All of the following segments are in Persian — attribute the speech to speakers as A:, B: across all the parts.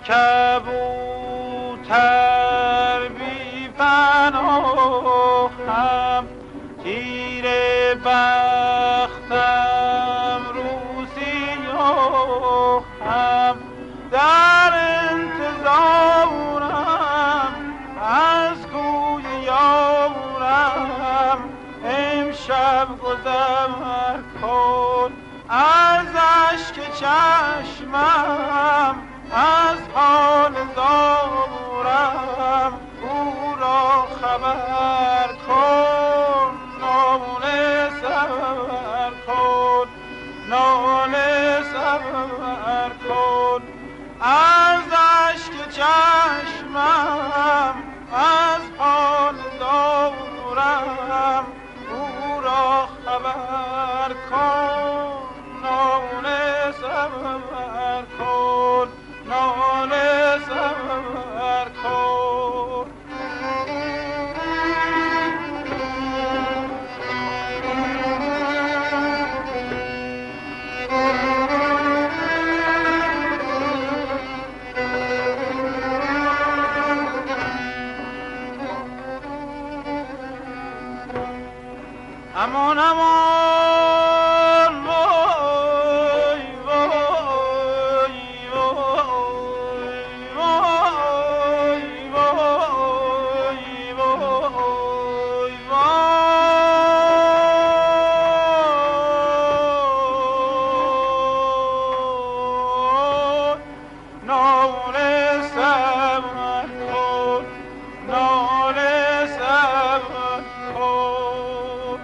A: کبوتر بی پناهم، تیر بختم روسیاهم، در انتظارم از کوی یارم، امشب گذر کن از اشک چشمم، از حال زارم او را خبر کن، ناله سر کن، ناله سر کن از اشک چشمم، از حال زارم او را خبر کن، ناله سر کن، ناله سر کن. امان امان وای وای وای وای وای وای وای، ناله سر کن، ناله سر کن.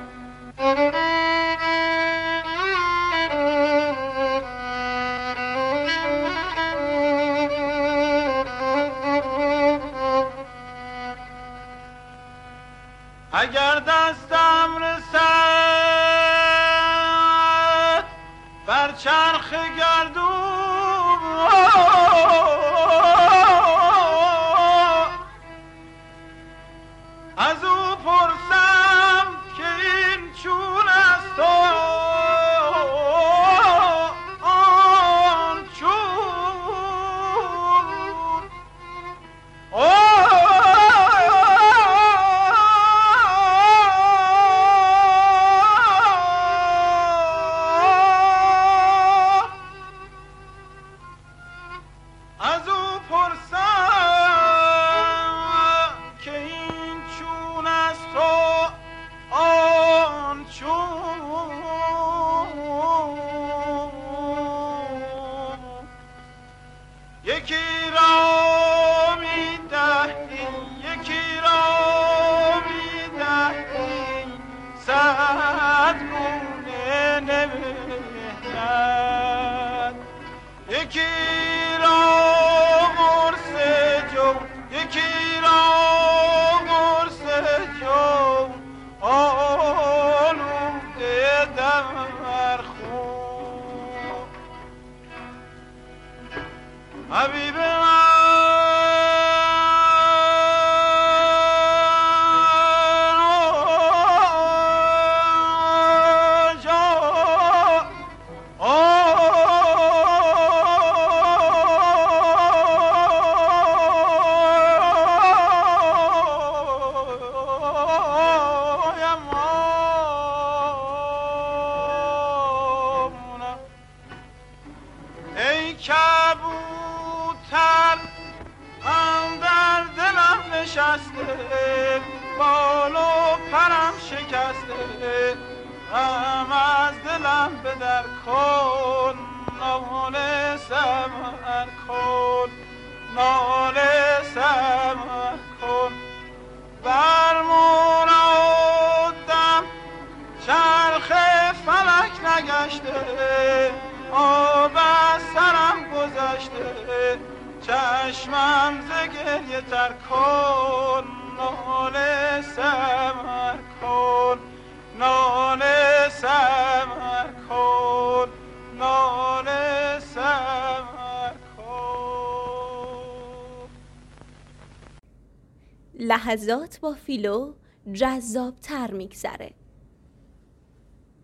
A: اگر دستم رسد بر چرخ گردون، از او پرسم که این چون است و آن چون، از او پرسم که این چون است و آن چون، یکی را می‌دهی یکی را می‌دهی، صد گونه نمی‌دهد، یکی یکی را قرص جو آلوده در خون. حبیب کبوتر هم در دلم نشسته، بال و پرم شکسته، غم از دلم بدر کن، ناله سمر کن، ناله سمر کن. بر مرادم چرخ فلک نگشته، آب از سرم گذشته، چشمم ز گریه تر کن، ناله سمر کن، ناله سمر کن، ناله سمر کن.
B: لحظات با فیلو جذاب تر میگذره.